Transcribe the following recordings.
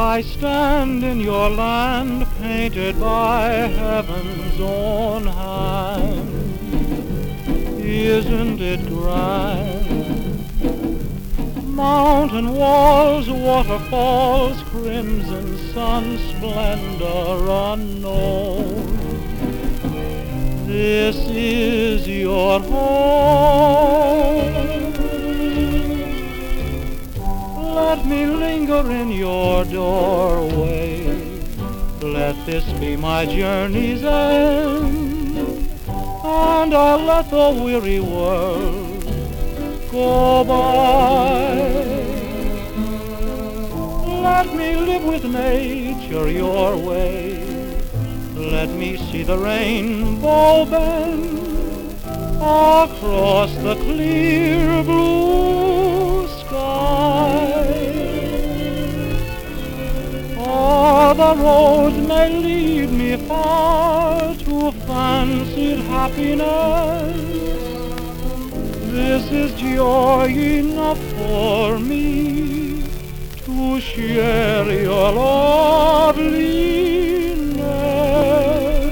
I stand in your land, painted by heaven's own hand. Isn't it grand? Mountain walls, waterfalls, crimson sun, splendor unknown. This is your home. Let me linger in your doorway. Let this be my journey's end, and I'll let the weary world go by. Let me live with nature your way. Let me see the rainbow bend across the clear blue sky. Or the road may lead me far to fancied happiness. This is joy enough for me to share your loveliness.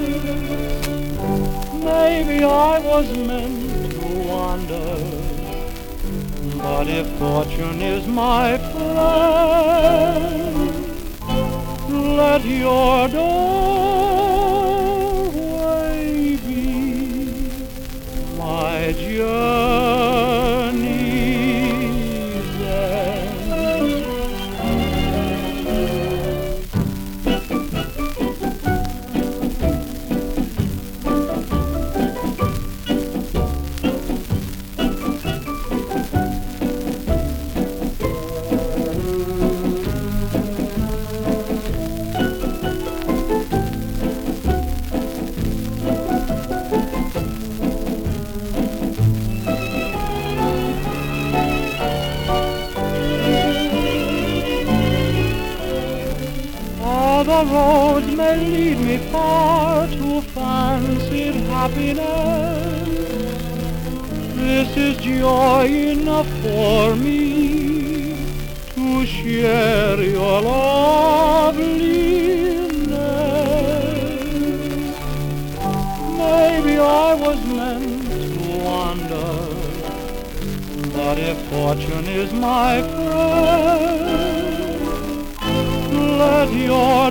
Maybe I was meant to wander, but if fortune is my friend, let your doorway be my journey's end. The roads may lead me far to fancied happiness. This is joy enough for me to share your loveliness. Maybe I was meant to wander, but if fortune is my friend, let your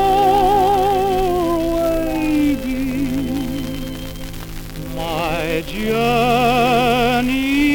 doorway be my journey.